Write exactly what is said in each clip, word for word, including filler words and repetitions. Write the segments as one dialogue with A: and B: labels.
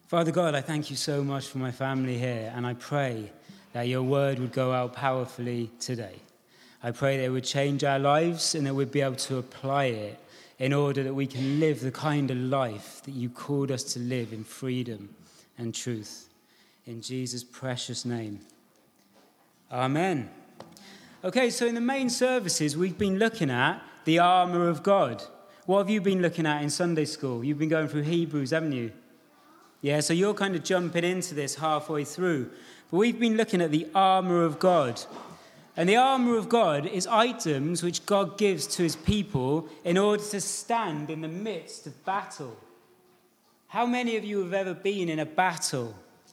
A: Father God, I thank you so much for my family here, and I pray that your word would go out powerfully today. I pray that it would change our lives and that we'd be able to apply it in order that we can live the kind of life that you called us to live in freedom and truth. In Jesus' precious name. Amen. Okay, so in the main services, we've been looking at the armour of God. What have you been looking at in Sunday school? You've been going through Hebrews, haven't you? Yeah, so you're kind of jumping into this halfway through. But we've been looking at the armour of God. And the armour of God is items which God gives to his people in order to stand in the midst of battle. How many of you have ever been in a battle?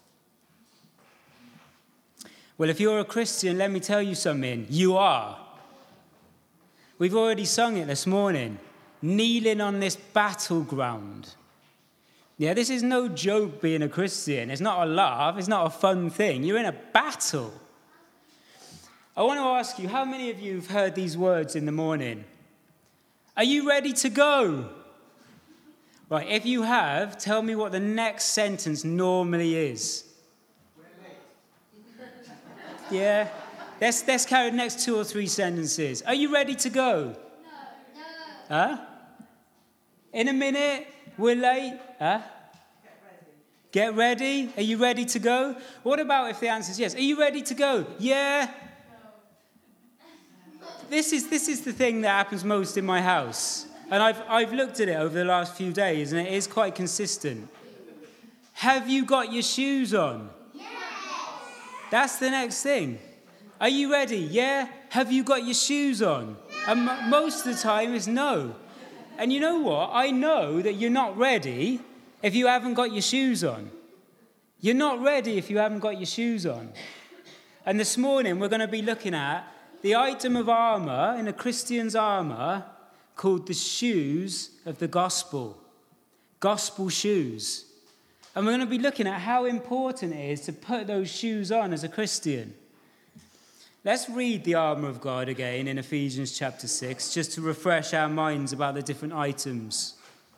A: Well, if you're a Christian, let me tell you something. You are. We've already sung it this morning. Kneeling on this battleground. Yeah, this is no joke being a Christian. It's not a laugh. It's not a fun thing. You're in a battle. I want to ask you, how many of you have heard these words in the morning? Are you ready to go? Right, if you have, tell me what the next sentence normally is. Yeah, let's, let's carry the next two or three sentences. Are you ready to go? No. No. Huh? In a minute? We're late? Huh? Get ready. Get ready? Are you ready to go? What about if the answer is yes? Are you ready to go? Yeah. No. This is this is the thing that happens most in my house. And I've I've looked at it over the last few days, and it is quite consistent. Have you got your shoes on? Yes. That's the next thing. Are you ready? Yeah. Have you got your shoes on? No. And m- most of the time it's no. And you know what? I know that you're not ready if you haven't got your shoes on. You're not ready if you haven't got your shoes on. And this morning we're going to be looking at the item of armour in a Christian's armour called the shoes of the gospel. Gospel shoes. And we're going to be looking at how important it is to put those shoes on as a Christian. Let's read the armour of God again in Ephesians chapter six, just to refresh our minds about the different items.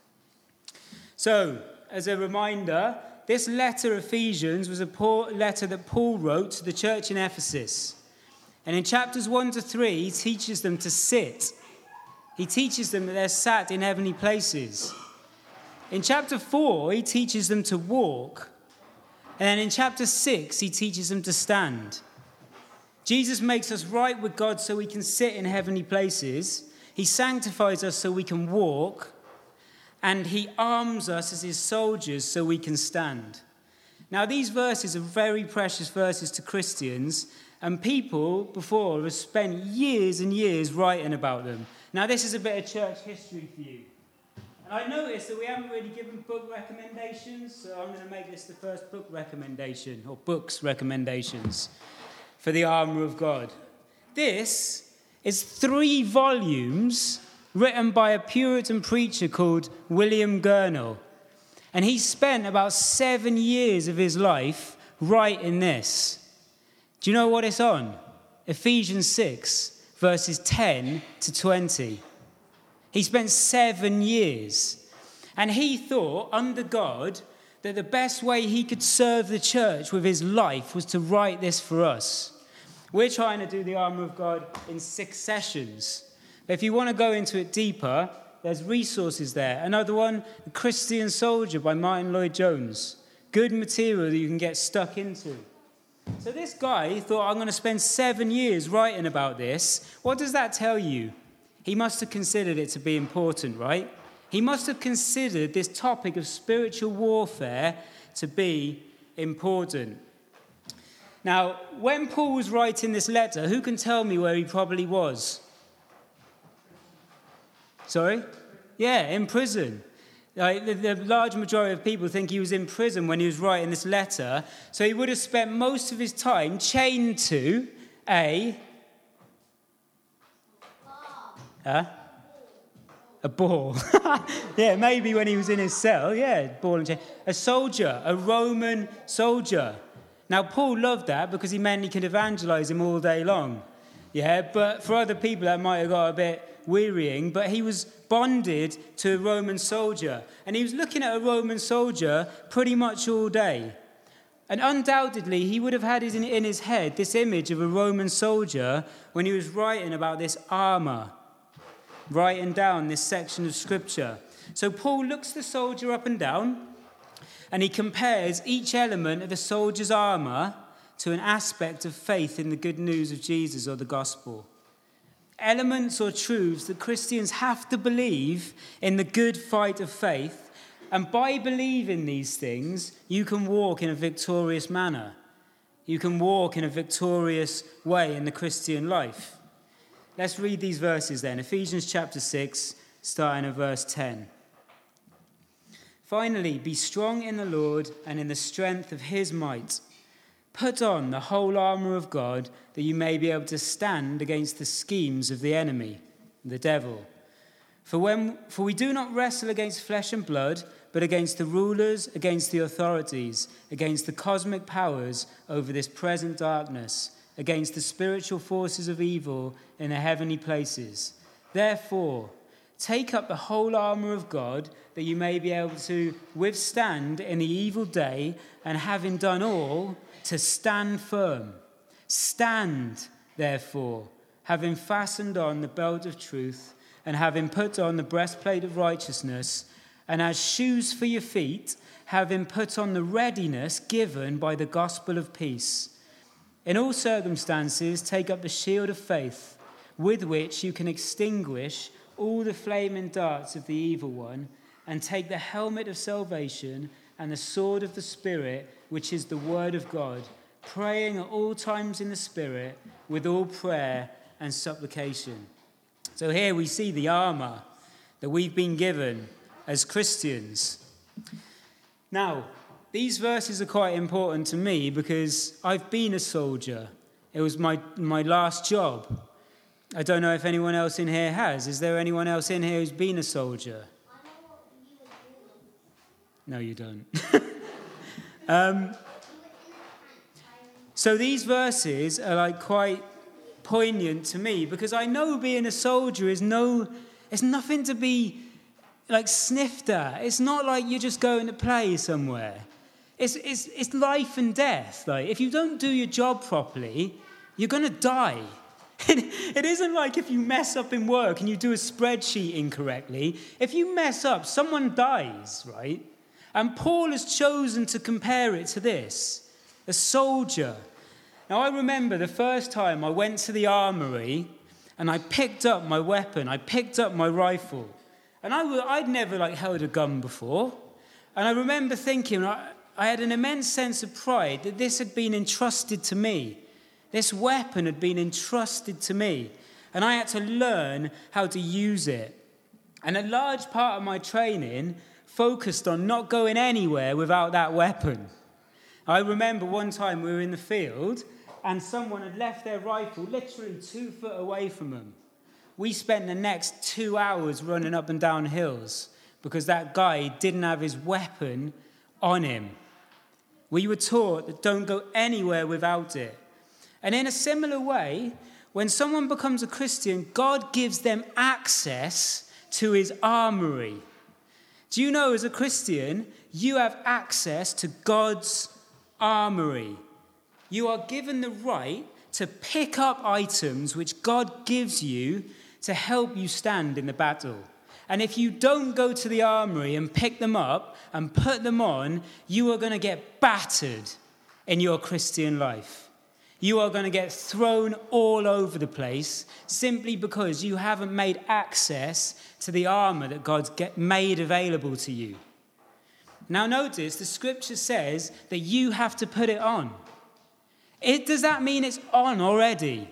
A: So, as a reminder, this letter, Ephesians, was a letter that Paul wrote to the church in Ephesus. And in chapters one to three, he teaches them to sit. He teaches them that they're sat in heavenly places. In chapter four, he teaches them to walk. And then in chapter six, he teaches them to stand. Jesus makes us right with God so we can sit in heavenly places. He sanctifies us so we can walk. And he arms us as his soldiers so we can stand. Now, these verses are very precious verses to Christians. And people before have spent years and years writing about them. Now, this is a bit of church history for you. And I noticed that we haven't really given book recommendations. So I'm going to make this the first book recommendation, or books recommendations. For the armour of God. This is three volumes written by a Puritan preacher called William Gurnall. And he spent about seven years of his life writing this. Do you know what it's on? Ephesians six, verses ten to twenty. He spent seven years. And he thought, under God, that the best way he could serve the church with his life was to write this for us. We're trying to do the armour of God in six sessions. But if you want to go into it deeper, there's resources there. Another one, The Christian Soldier by Martin Lloyd-Jones. Good material that you can get stuck into. So this guy thought, I'm going to spend seven years writing about this. What does that tell you? He must have considered it to be important, right? He must have considered this topic of spiritual warfare to be important. Now, when Paul was writing this letter, who can tell me where he probably was? Sorry? Yeah, in prison. Like, the, the large majority of people think he was in prison when he was writing this letter. So he would have spent most of his time chained to a... Huh? A ball. Yeah, maybe when he was in his cell. Yeah, ball and chain. A soldier, a Roman soldier. Now, Paul loved that because he meant he could evangelize him all day long. Yeah, but for other people, that might have got a bit wearying, but he was bonded to a Roman soldier. And he was looking at a Roman soldier pretty much all day. And undoubtedly, he would have had in, in his head this image of a Roman soldier when he was writing about this armor, writing down this section of scripture. So Paul looks the soldier up and down, and he compares each element of the soldier's armor to an aspect of faith in the good news of Jesus or the gospel. Elements or truths that Christians have to believe in the good fight of faith. And by believing these things, you can walk in a victorious manner. You can walk in a victorious way in the Christian life. Let's read these verses then. Ephesians chapter six, starting at verse ten. Finally, be strong in the Lord and in the strength of his might. Put on the whole armor of God, that you may be able to stand against the schemes of the enemy, the devil. For when for we do not wrestle against flesh and blood, but against the rulers, against the authorities, against the cosmic powers over this present darkness, against the spiritual forces of evil in the heavenly places. Therefore, take up the whole armor of God, that you may be able to withstand in the evil day, and having done all, to stand firm. Stand, therefore, having fastened on the belt of truth, and having put on the breastplate of righteousness, and as shoes for your feet, having put on the readiness given by the gospel of peace. In all circumstances, take up the shield of faith, with which you can extinguish all the flaming darts of the evil one, and take the helmet of salvation and the sword of the Spirit, which is the word of God, praying at all times in the Spirit with all prayer and supplication. So here we see the armor that we've been given as Christians. Now, these verses are quite important to me because I've been a soldier. It was my, my last job. I don't know if anyone else in here has. Is there anyone else in here who's been a soldier?
B: I know what you were doing.
A: No, you don't. um, so these verses are like quite poignant to me because I know being a soldier is no, it's nothing to be like sniffed at. It's not like you're just going to play somewhere. It's it's it's life and death. Like if you don't do your job properly, you're gonna die. It isn't like if you mess up in work and you do a spreadsheet incorrectly. If you mess up, someone dies, right? And Paul has chosen to compare it to this, a soldier. Now, I remember the first time I went to the armory and I picked up my weapon. I picked up my rifle. And I, I'd never, like, held a gun before. And I remember thinking, I, I had an immense sense of pride that this had been entrusted to me. This weapon had been entrusted to me. And I had to learn how to use it. And a large part of my training focused on not going anywhere without that weapon. I remember one time we were in the field and someone had left their rifle literally two foot away from them. We spent the next two hours running up and down hills because that guy didn't have his weapon on him. We were taught that don't go anywhere without it. And in a similar way, when someone becomes a Christian, God gives them access to his armory. Do you know, as a Christian, you have access to God's armory. You are given the right to pick up items which God gives you to help you stand in the battle. And if you don't go to the armory and pick them up and put them on, you are going to get battered in your Christian life. You are going to get thrown all over the place simply because you haven't made access to the armor that God's get made available to you. Now notice, the scripture says that you have to put it on. It, does that mean it's on already?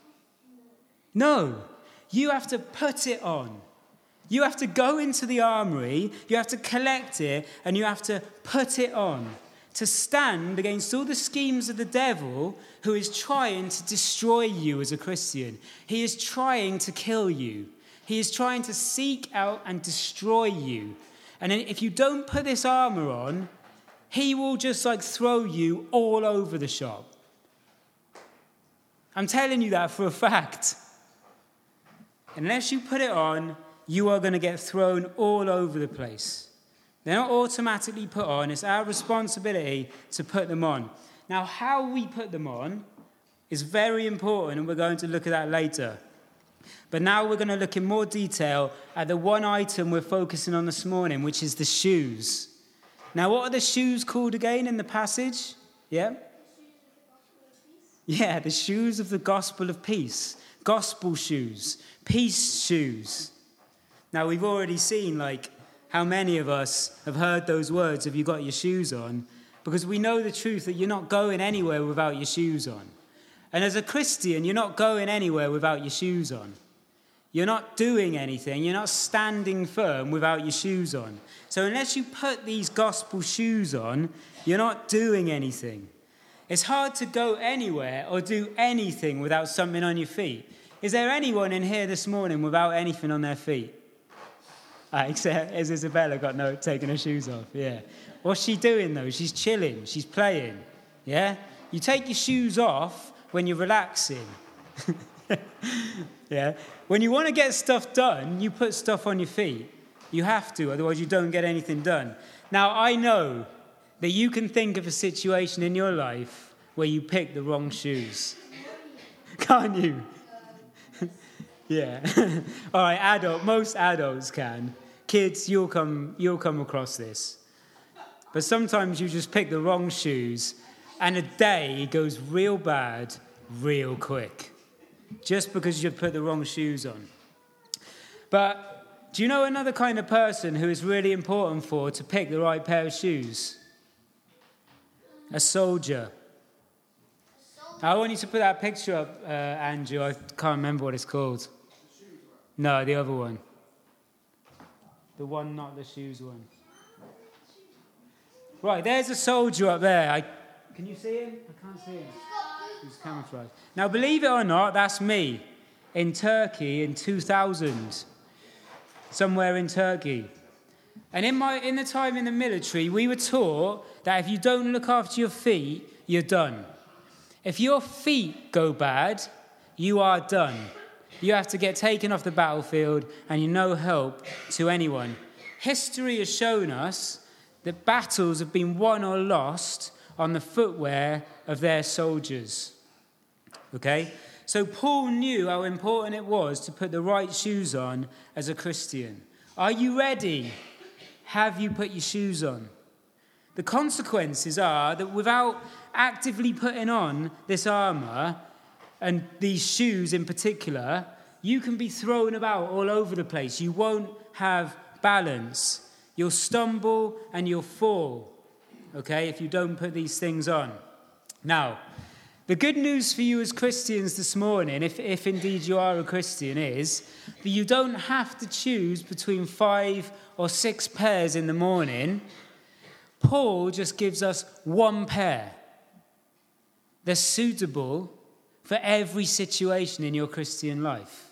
A: No. You have to put it on. You have to go into the armory, you have to collect it, and you have to put it on to stand against all the schemes of the devil who is trying to destroy you as a Christian. He is trying to kill you. He is trying to seek out and destroy you. And if you don't put this armor on, he will just like throw you all over the shop. I'm telling you that for a fact. Unless you put it on, you are going to get thrown all over the place. They're not automatically put on. It's our responsibility to put them on. Now, how we put them on is very important, and we're going to look at that later. But now we're going to look in more detail at the one item we're focusing on this morning, which is the shoes. Now, what are the shoes called again in the passage? Yeah? Yeah, the shoes of the gospel of peace. Gospel shoes. Peace shoes. Now, we've already seen, like, how many of us have heard those words, have you got your shoes on? Because we know the truth that you're not going anywhere without your shoes on. And as a Christian, you're not going anywhere without your shoes on. You're not doing anything. You're not standing firm without your shoes on. So unless you put these gospel shoes on, you're not doing anything. It's hard to go anywhere or do anything without something on your feet. Is there anyone in here this morning without anything on their feet? Ah, except as Isabella got no taking her shoes off, yeah. What's she doing though? She's chilling, she's playing, yeah? You take your shoes off when you're relaxing, yeah? When you want to get stuff done, you put stuff on your feet. You have to, otherwise you don't get anything done. Now, I know that you can think of a situation in your life where you picked the wrong shoes. Can't you? Yeah. All right, adult, most adults can. Kids, you'll come, you'll come across this. But sometimes you just pick the wrong shoes and a day goes real bad real quick just because you put the wrong shoes on. But do you know another kind of person who is really important for to pick the right pair of shoes? A soldier. I want you to put that picture up, uh, Andrew. I can't remember what it's called. No, the other one. The one, not the shoes one. Right, there's a soldier up there. I, can you see him? I can't see him. He's camouflaged. Now, believe it or not, that's me in Turkey in two thousand. Somewhere in Turkey. And in my in the time in the military, we were taught that if you don't look after your feet, you're done. If your feet go bad, you are done. You have to get taken off the battlefield and you're no help to anyone. History has shown us that battles have been won or lost on the footwear of their soldiers. Okay? So Paul knew how important it was to put the right shoes on as a Christian. Are you ready? Have you put your shoes on? The consequences are that without actively putting on this armour, and these shoes in particular, you can be thrown about all over the place. You won't have balance. You'll stumble and you'll fall, okay, if you don't put these things on. Now, the good news for you as Christians this morning, if, if indeed you are a Christian, is that you don't have to choose between five or six pairs in the morning. Paul just gives us one pair that's suitable for every situation in your Christian life.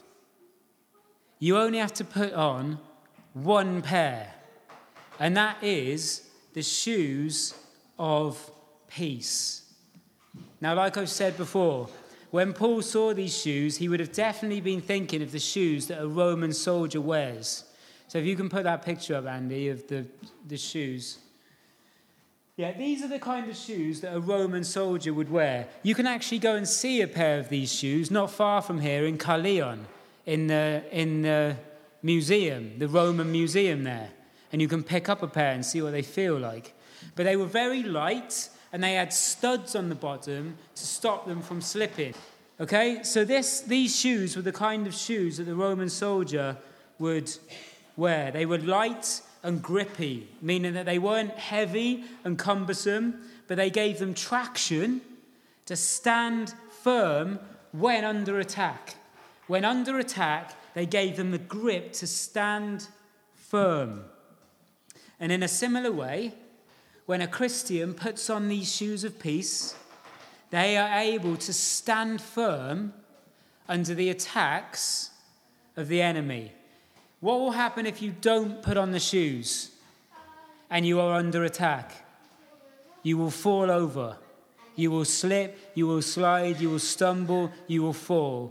A: You only have to put on one pair, and that is the shoes of peace. Now, like I've said before, when Paul saw these shoes, he would have definitely been thinking of the shoes that a Roman soldier wears. So if you can put that picture up, Andy, of the, the shoes. Yeah, these are the kind of shoes that a Roman soldier would wear. You can actually go and see a pair of these shoes not far from here in Caerleon, in the, in the museum, the Roman museum there. And you can pick up a pair and see what they feel like. But they were very light, and they had studs on the bottom to stop them from slipping. Okay, so this, these shoes were the kind of shoes that the Roman soldier would wear. They were light and grippy, meaning that they weren't heavy and cumbersome, but they gave them traction to stand firm when under attack. When under attack, they gave them the grip to stand firm. And in a similar way, when a Christian puts on these shoes of peace, they are able to stand firm under the attacks of the enemy. What will happen if you don't put on the shoes and you are under attack? You will fall over. You will slip, you will slide, you will stumble, you will fall.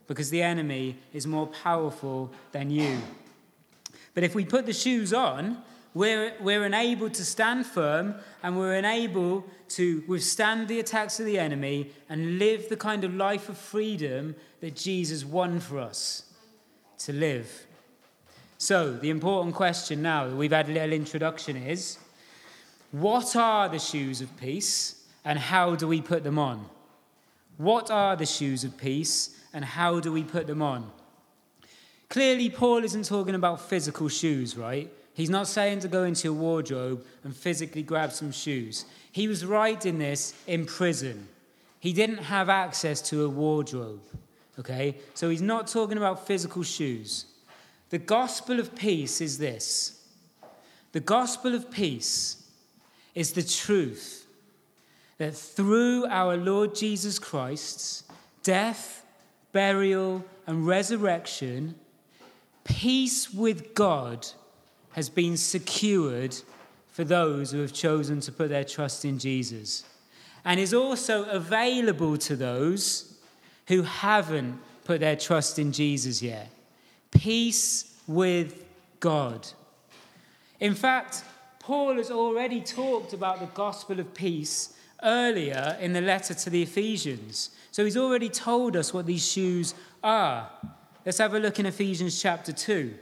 A: because the enemy is more powerful than you. But if we put the shoes on, we're, we're enabled to stand firm, and we're enabled to withstand the attacks of the enemy and live the kind of life of freedom that Jesus won for us to live. So the important question now that we've had a little introduction is, what are the shoes of peace and how do we put them on? What are the shoes of peace and how do we put them on? Clearly, Paul isn't talking about physical shoes, right? He's not saying to go into your wardrobe and physically grab some shoes. He was writing this in prison. He didn't have access to a wardrobe, okay? So he's not talking about physical shoes. The gospel of peace is this. The gospel of peace is the truth that through our Lord Jesus Christ's death, burial, and resurrection, peace with God has been secured for those who have chosen to put their trust in Jesus, and is also available to those who haven't put their trust in Jesus yet. Peace with God. In fact, Paul has already talked about the gospel of peace earlier in the letter to the Ephesians. So he's already told us what these shoes are. Let's have a look in Ephesians chapter two.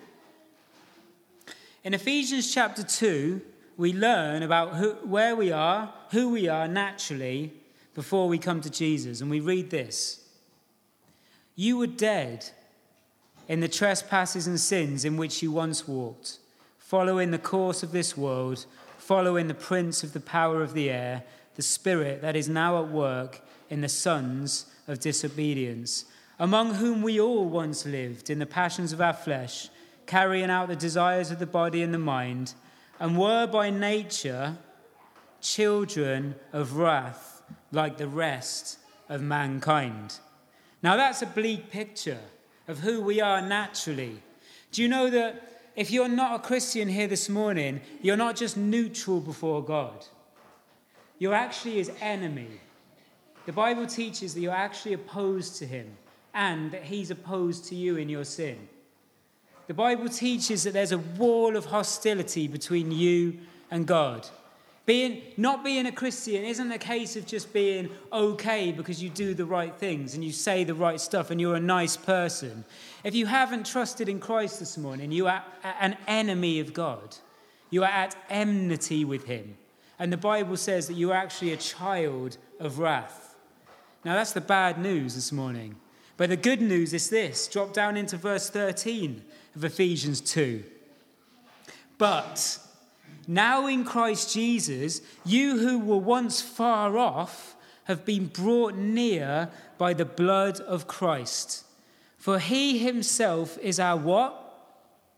A: In Ephesians chapter two, we learn about who, where we are, who we are naturally before we come to Jesus. And we read this. You were dead in the trespasses and sins in which you once walked, following the course of this world, following the prince of the power of the air, the spirit that is now at work in the sons of disobedience, among whom we all once lived in the passions of our flesh, carrying out the desires of the body and the mind, and were by nature children of wrath like the rest of mankind. Now that's a bleak picture of who we are naturally. Do you know that if you're not a Christian here this morning, you're not just neutral before God. You're actually his enemy. The Bible teaches that you're actually opposed to him and that he's opposed to you in your sin. The Bible teaches that there's a wall of hostility between you and God. Being, not being a Christian isn't a case of just being okay because you do the right things and you say the right stuff and you're a nice person. If you haven't trusted in Christ this morning, you are an enemy of God. You are at enmity with him. And the Bible says that you are actually a child of wrath. Now that's the bad news this morning. But the good news is this. Drop down into verse thirteen of Ephesians two. But now in Christ Jesus, you who were once far off have been brought near by the blood of Christ. For he himself is our what?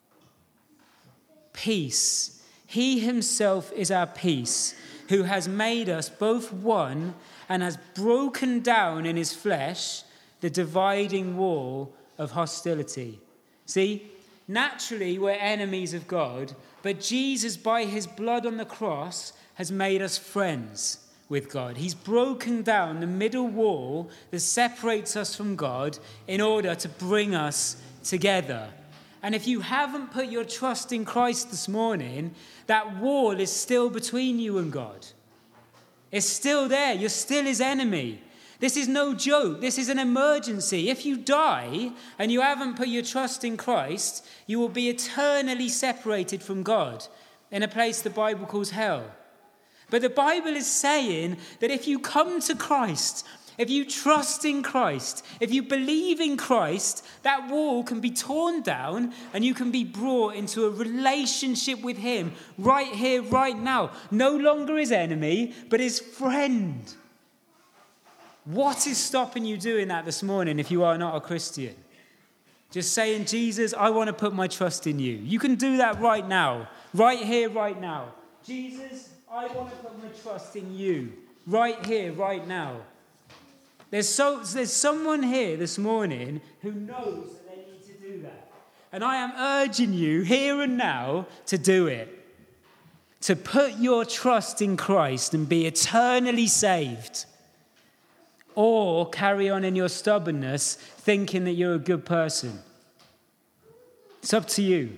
A: Peace. He himself is our peace, who has made us both one and has broken down in his flesh the dividing wall of hostility. See, naturally we're enemies of God, but Jesus, by his blood on the cross, has made us friends with God. He's broken down the middle wall that separates us from God in order to bring us together. And if you haven't put your trust in Christ this morning, that wall is still between you and God. It's still there. You're still his enemy. This is no joke. This is an emergency. If you die and you haven't put your trust in Christ, you will be eternally separated from God in a place the Bible calls hell. But the Bible is saying that if you come to Christ, if you trust in Christ, if you believe in Christ, that wall can be torn down and you can be brought into a relationship with him right here, right now. No longer his enemy, but his friend. What is stopping you doing that this morning if you are not a Christian? Just saying, Jesus, I want to put my trust in you. You can do that right now, right here, right now. Jesus, I want to put my trust in you, right here, right now. There's, so, there's someone here this morning who knows that they need to do that. And I am urging you here and now to do it. To put your trust in Christ and be eternally saved. or carry on in your stubbornness thinking that you're a good person. It's up to you.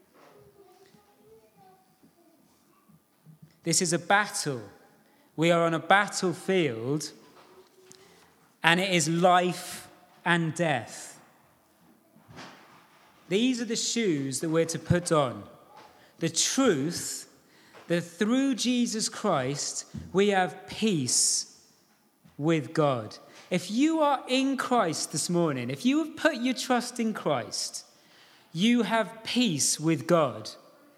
A: This is a battle. We are on a battlefield, and it is life and death. These are the shoes that we're to put on. The truth that through Jesus Christ, we have peace with God. If you are in Christ this morning, if you have put your trust in Christ, you have peace with God.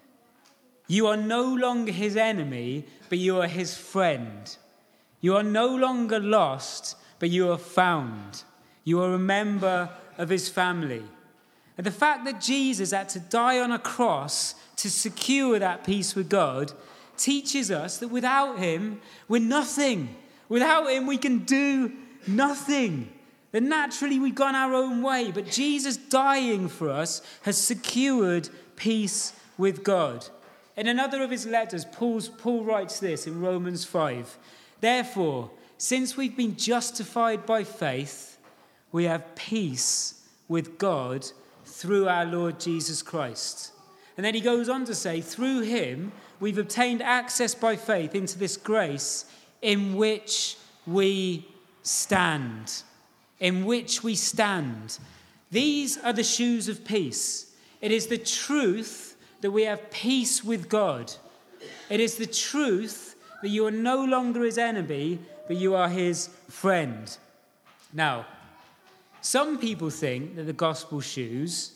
A: You are no longer his enemy, but you are his friend. You are no longer lost, but you are found. You are a member of his family. And the fact that Jesus had to die on a cross to secure that peace with God teaches us that without him, we're nothing. Without him, we can do nothing. That naturally we've gone our own way, but Jesus dying for us has secured peace with God. In another of his letters, Paul's, Paul writes this in Romans five. Therefore, since we've been justified by faith, we have peace with God through our Lord Jesus Christ. And then he goes on to say, through him, we've obtained access by faith into this grace in which we stand. In which we stand. These are the shoes of peace. It is the truth that we have peace with God. It is the truth that you are no longer his enemy, but you are his friend. Now, some people think that the gospel shoes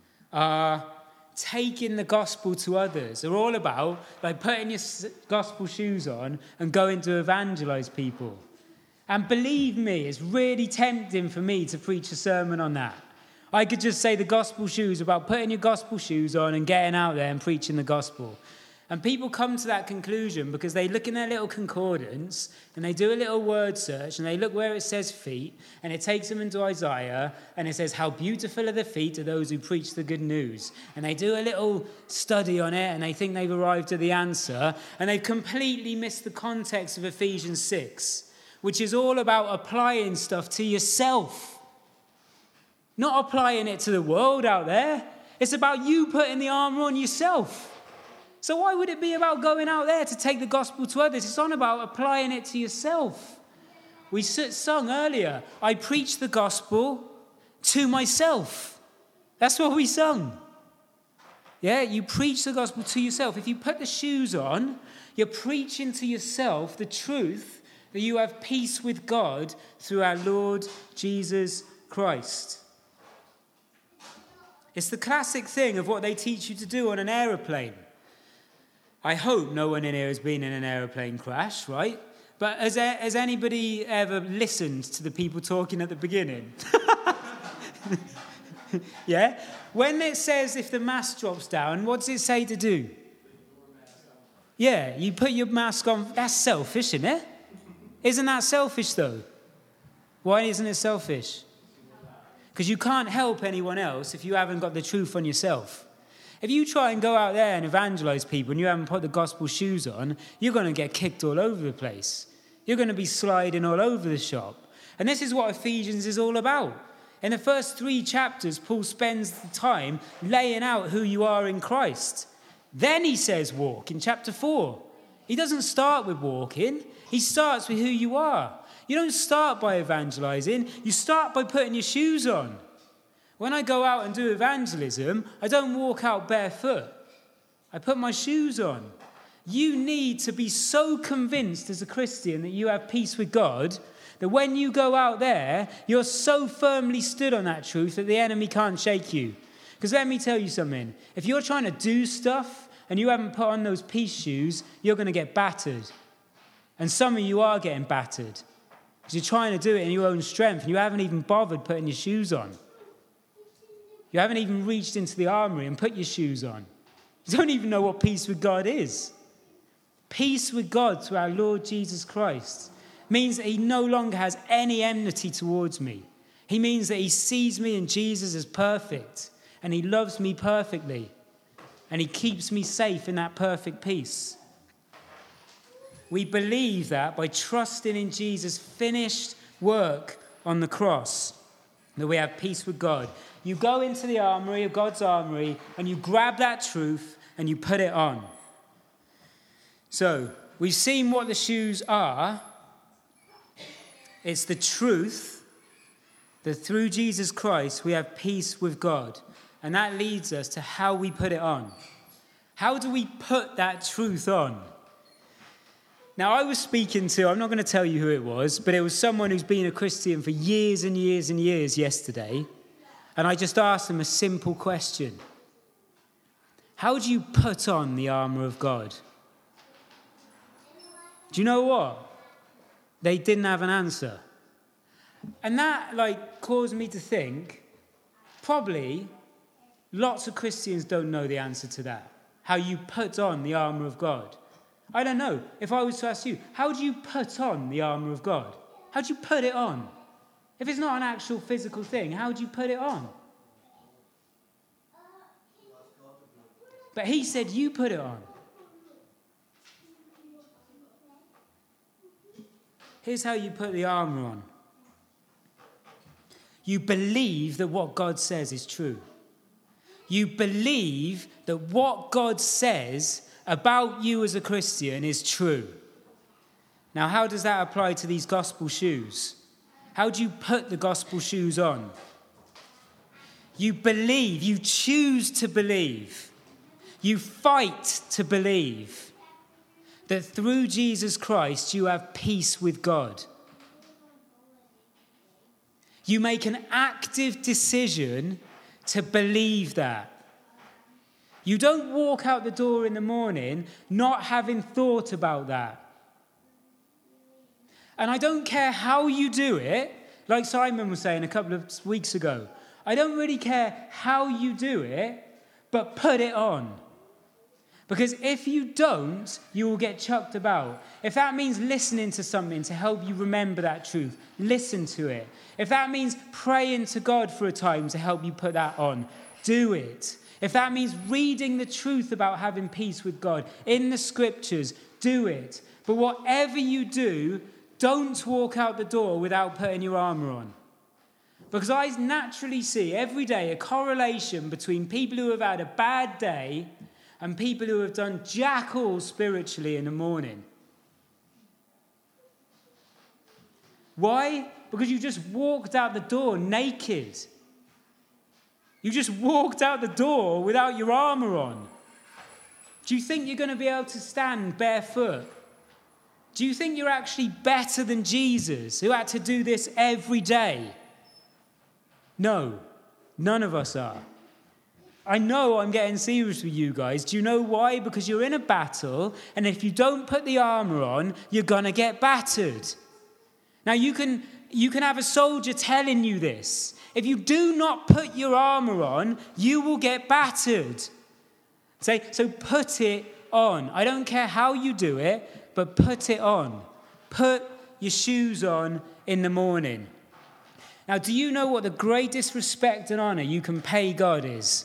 A: are taking the gospel to others. They're all about like putting your gospel shoes on and going to evangelize people. And believe me, it's really tempting for me to preach a sermon on that. I could just say the gospel shoes about putting your gospel shoes on and getting out there and preaching the gospel. And people come to that conclusion because they look in their little concordance and they do a little word search and they look where it says feet and it takes them into Isaiah and it says how beautiful are the feet of those who preach the good news. And they do a little study on it and they think they've arrived at the answer and they've completely missed the context of Ephesians six, which is all about applying stuff to yourself. Not applying it to the world out there. It's about you putting the armor on yourself. So why would it be about going out there to take the gospel to others? It's on about applying it to yourself. We sung earlier, I preach the gospel to myself. That's what we sung. Yeah, you preach the gospel to yourself. If you put the shoes on, you're preaching to yourself the truth that you have peace with God through our Lord Jesus Christ. It's the classic thing of what they teach you to do on an aeroplane. I hope no one in here has been in an aeroplane crash, right? But has, has anybody ever listened to the people talking at the beginning? Yeah? When it says if the mask drops down, what does it say to do? Yeah, you put your mask on. That's selfish, isn't it? Isn't that selfish, though? Why isn't it selfish? Because you can't help anyone else if you haven't got the truth on yourself. If you try and go out there and evangelize people and you haven't put the gospel shoes on, you're going to get kicked all over the place. You're going to be sliding all over the shop. And this is what Ephesians is all about. In the first three chapters, Paul spends the time laying out who you are in Christ. Then he says walk in chapter four. He doesn't start with walking. He starts with who you are. You don't start by evangelizing. You start by putting your shoes on. When I go out and do evangelism, I don't walk out barefoot. I put my shoes on. You need to be so convinced as a Christian that you have peace with God that when you go out there, you're so firmly stood on that truth that the enemy can't shake you. Because let me tell you something. If you're trying to do stuff and you haven't put on those peace shoes, you're going to get battered. And some of you are getting battered. Because you're trying to do it in your own strength and you haven't even bothered putting your shoes on. You haven't even reached into the armory and put your shoes on. You don't even know what peace with God is. Peace with God through our Lord Jesus Christ means that he no longer has any enmity towards me. He means that he sees me in Jesus as perfect and he loves me perfectly and he keeps me safe in that perfect peace. We believe that by trusting in Jesus' finished work on the cross, that we have peace with God. You go into the armory of God's armory and you grab that truth and you put it on. So, we've seen what the shoes are. It's the truth that through Jesus Christ we have peace with God. And that leads us to how we put it on. How do we put that truth on? Now, I was speaking to, I'm not going to tell you who it was, but it was someone who's been a Christian for years and years and years yesterday. And I just asked them a simple question. How do you put on the armour of God? Do you know what? They didn't have an answer. And that, like, caused me to think, probably lots of Christians don't know the answer to that. How you put on the armour of God. I don't know. If I was to ask you, how do you put on the armour of God? How do you put it on? If it's not an actual physical thing, how do you put it on? But he said you put it on. Here's how you put the armour on. You believe that what God says is true. You believe that what God says about you as a Christian is true. Now, how does that apply to these gospel shoes? How do you put the gospel shoes on? You believe, you choose to believe, you fight to believe that through Jesus Christ you have peace with God. You make an active decision to believe that. You don't walk out the door in the morning not having thought about that. And I don't care how you do it, like Simon was saying a couple of weeks ago. I don't really care how you do it, but put it on. Because if you don't, you will get chucked about. If that means listening to something to help you remember that truth, listen to it. If that means praying to God for a time to help you put that on, do it. If that means reading the truth about having peace with God in the scriptures, do it. But whatever you do, don't walk out the door without putting your armour on. Because I naturally see every day a correlation between people who have had a bad day and people who have done jack all spiritually in the morning. Why? Because you just walked out the door naked. You just walked out the door without your armour on. Do you think you're going to be able to stand barefoot? Do you think you're actually better than Jesus, who had to do this every day? No, none of us are. I know I'm getting serious with you guys. Do you know why? Because you're in a battle, and if you don't put the armour on, you're going to get battered. Now, you can, you can have a soldier telling you this. If you do not put your armour on, you will get battered. Say, so put it on. I don't care how you do it, but put it on. Put your shoes on in the morning. Now, do you know what the greatest respect and honour you can pay God is?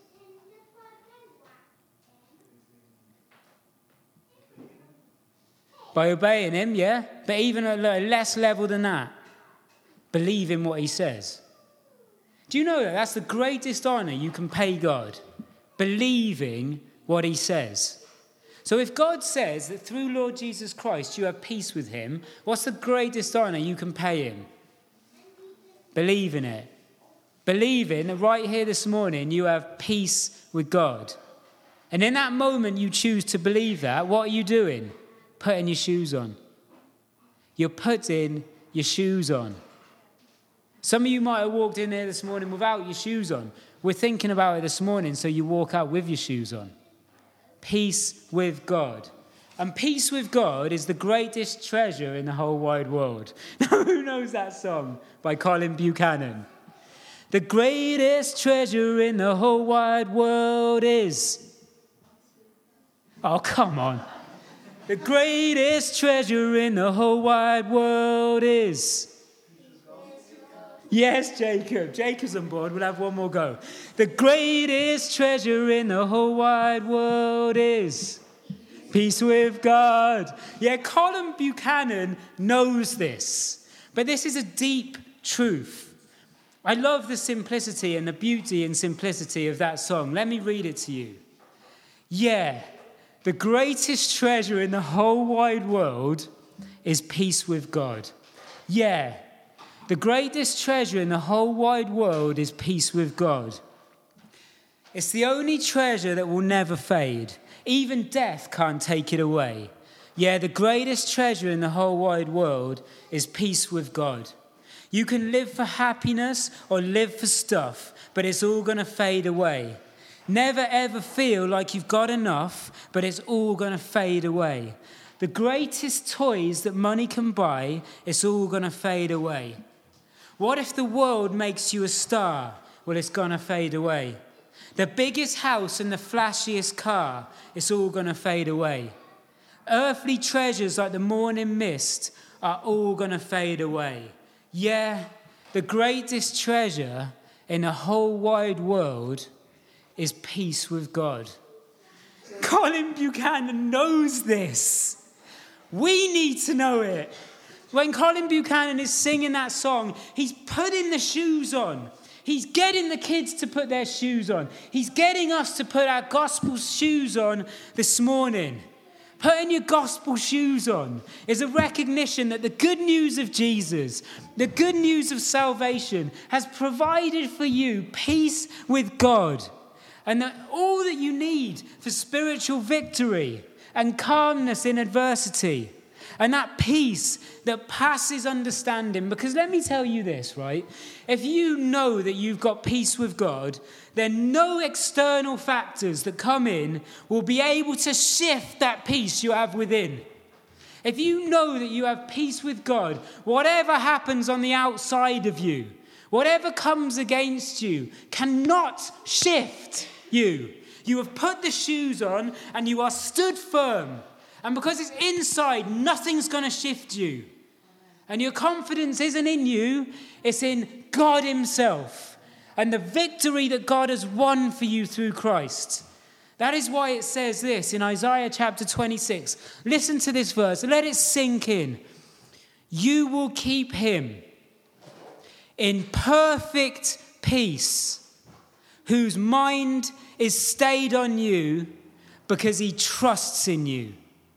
A: By obeying him, yeah? But even at a less level than that, believe in what he says. Do you know that that's the greatest honour you can pay God? Believing what he says. So if God says that through Lord Jesus Christ you have peace with him, what's the greatest honour you can pay him? Believe in it. Believing that right here this morning you have peace with God. And in that moment you choose to believe that, what are you doing? Putting your shoes on. You're putting your shoes on. Some of you might have walked in there this morning without your shoes on. We're thinking about it this morning, so you walk out with your shoes on. Peace with God. And peace with God is the greatest treasure in the whole wide world. Now, who knows that song by Colin Buchanan? The greatest treasure in the whole wide world is... Oh, come on. The greatest treasure in the whole wide world is... Yes, Jacob. Jacob's on board. We'll have one more go. The greatest treasure in the whole wide world is peace with God. Yeah, Colin Buchanan knows this. But this is a deep truth. I love the simplicity and the beauty and simplicity of that song. Let me read it to you. Yeah, the greatest treasure in the whole wide world is peace with God. Yeah, the greatest treasure in the whole wide world is peace with God. It's the only treasure that will never fade. Even death can't take it away. Yeah, the greatest treasure in the whole wide world is peace with God. You can live for happiness or live for stuff, but it's all going to fade away. Never ever feel like you've got enough, but it's all going to fade away. The greatest toys that money can buy, it's all going to fade away. What if the world makes you a star? Well, it's going to fade away. The biggest house and the flashiest car, it's all going to fade away. Earthly treasures like the morning mist are all going to fade away. Yeah, the greatest treasure in the whole wide world is peace with God. Colin Buchanan knows this. We need to know it. When Colin Buchanan is singing that song, he's putting the shoes on. He's getting the kids to put their shoes on. He's getting us to put our gospel shoes on this morning. Putting your gospel shoes on is a recognition that the good news of Jesus, the good news of salvation, has provided for you peace with God. And that all that you need for spiritual victory and calmness in adversity, and that peace that passes understanding. Because let me tell you this, right? If you know that you've got peace with God, then no external factors that come in will be able to shift that peace you have within. If you know that you have peace with God, whatever happens on the outside of you, whatever comes against you, cannot shift you. You have put the shoes on and you are stood firm. And because it's inside, nothing's going to shift you. And your confidence isn't in you, it's in God himself. And the victory that God has won for you through Christ. That is why it says this in Isaiah chapter twenty-six. Listen to this verse, let it sink in. You will keep him in perfect peace, whose mind is stayed on you because he trusts in you.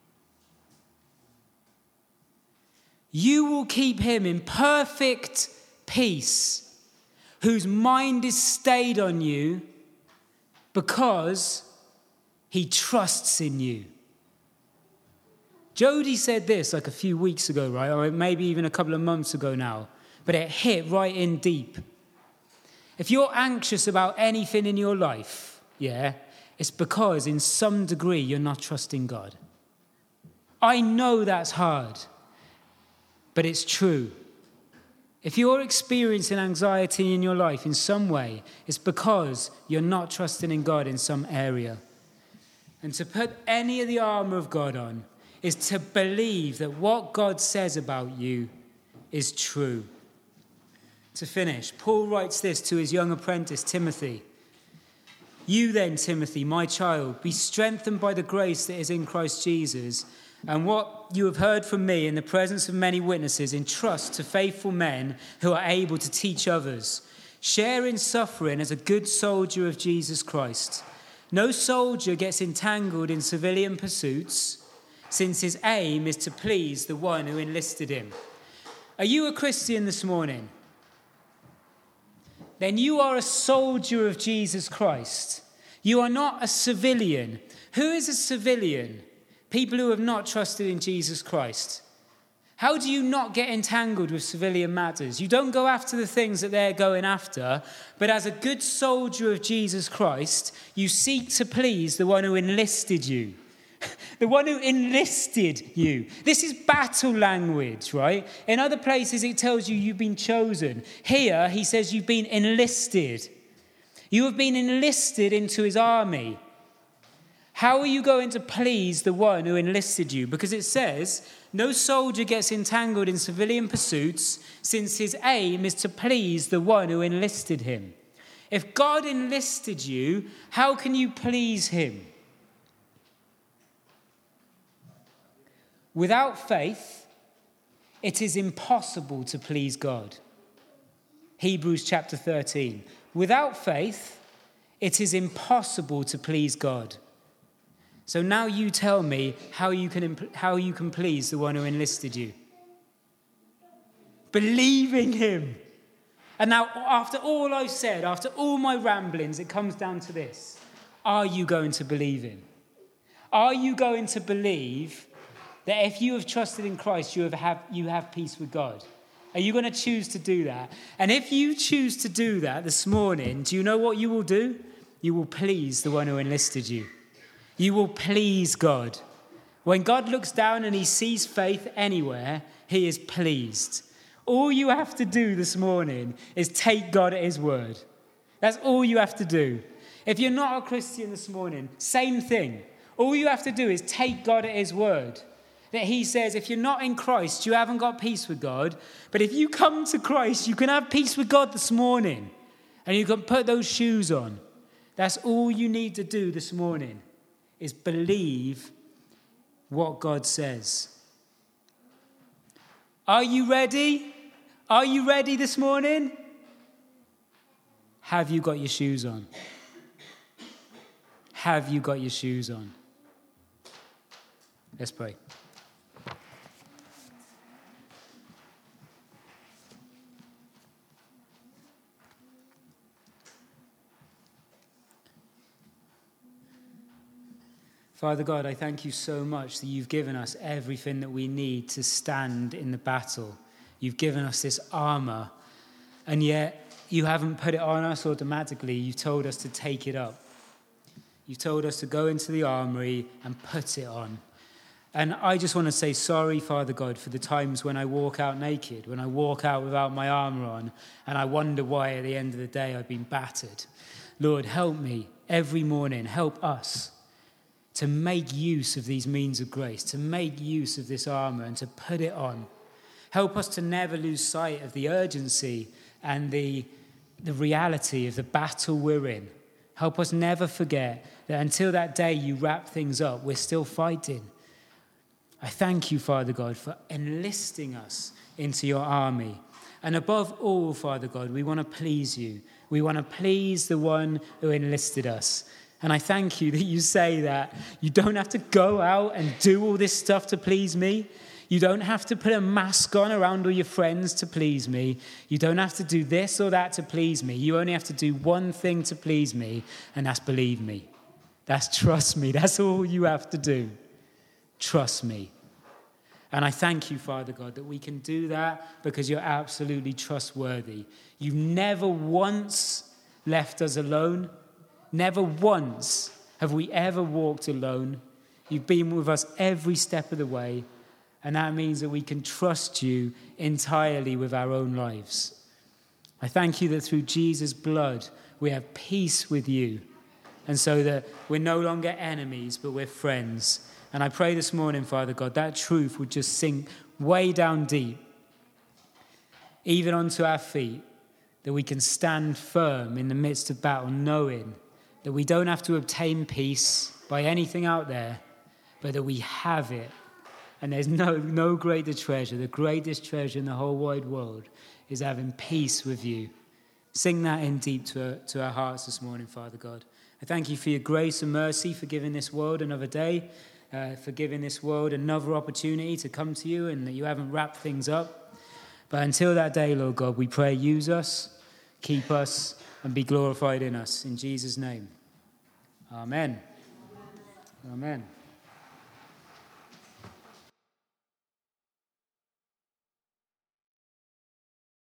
A: You will keep him in perfect peace, whose mind is stayed on you because he trusts in you. Jody said this like a few weeks ago, right? Or maybe even a couple of months ago now. But it hit right in deep. If you're anxious about anything in your life, yeah, it's because in some degree you're not trusting God. I know that's hard. But it's true. If you're experiencing anxiety in your life in some way, it's because you're not trusting in God in some area. And to put any of the armor of God on is to believe that what God says about you is true. To finish, Paul writes this to his young apprentice, Timothy. You then, Timothy, my child, be strengthened by the grace that is in Christ Jesus. And what you have heard from me in the presence of many witnesses, entrust to faithful men who are able to teach others. Share in suffering as a good soldier of Jesus Christ. No soldier gets entangled in civilian pursuits, since his aim is to please the one who enlisted him. Are you a Christian this morning? Then you are a soldier of Jesus Christ. You are not a civilian. Who is a civilian? People who have not trusted in Jesus Christ. How do you not get entangled with civilian matters? You don't go after the things that they're going after, but as a good soldier of Jesus Christ, you seek to please the one who enlisted you. The one who enlisted you. This is battle language, right? In other places, it tells you you've been chosen. Here, he says you've been enlisted. You have been enlisted into his army. How are you going to please the one who enlisted you? Because it says, no soldier gets entangled in civilian pursuits, since his aim is to please the one who enlisted him. If God enlisted you, how can you please him? Without faith, it is impossible to please God. Hebrews chapter thirteen. Without faith, it is impossible to please God. So now you tell me how you can, how you can please the one who enlisted you. Believing him. And now, after all I've said, after all my ramblings, it comes down to this. Are you going to believe him? Are you going to believe that if you have trusted in Christ, you have, have, you have peace with God? Are you going to choose to do that? And if you choose to do that this morning, do you know what you will do? You will please the one who enlisted you. You will please God. When God looks down and he sees faith anywhere, he is pleased. All you have to do this morning is take God at his word. That's all you have to do. If you're not a Christian this morning, same thing. All you have to do is take God at his word. That he says, if you're not in Christ, you haven't got peace with God. But if you come to Christ, you can have peace with God this morning. And you can put those shoes on. That's all you need to do this morning, is believe what God says. Are you ready? Are you ready this morning? Have you got your shoes on? Have you got your shoes on? Let's pray. Father God, I thank you so much that you've given us everything that we need to stand in the battle. You've given us this armor, and yet you haven't put it on us automatically. You've told us to take it up. You've told us to go into the armory and put it on. And I just want to say sorry, Father God, for the times when I walk out naked, when I walk out without my armor on, and I wonder why at the end of the day I've been battered. Lord, help me every morning. Help us to make use of these means of grace, to make use of this armor and to put it on. Help us to never lose sight of the urgency and the, the reality of the battle we're in. Help us never forget that until that day you wrap things up, we're still fighting. I thank you, Father God, for enlisting us into your army. And above all, Father God, we want to please you. We want to please the one who enlisted us. And I thank you that you say that you don't have to go out and do all this stuff to please me. You don't have to put a mask on around all your friends to please me. You don't have to do this or that to please me. You only have to do one thing to please me, and that's believe me. That's trust me. That's all you have to do. Trust me. And I thank you, Father God, that we can do that because you're absolutely trustworthy. You've never once left us alone. Never once have we ever walked alone. You've been with us every step of the way. And that means that we can trust you entirely with our own lives. I thank you that through Jesus' blood, we have peace with you. And so that we're no longer enemies, but we're friends. And I pray this morning, Father God, that truth would just sink way down deep, even onto our feet, that we can stand firm in the midst of battle, knowing that we don't have to obtain peace by anything out there, but that we have it. And there's no, no greater treasure. The greatest treasure in the whole wide world is having peace with you. Sing that in deep to our, to our hearts this morning, Father God. I thank you for your grace and mercy, for giving this world another day, uh, for giving this world another opportunity to come to you, and that you haven't wrapped things up. But until that day, Lord God, we pray, use us, keep us, and be glorified in us. In Jesus' name. Amen. Amen.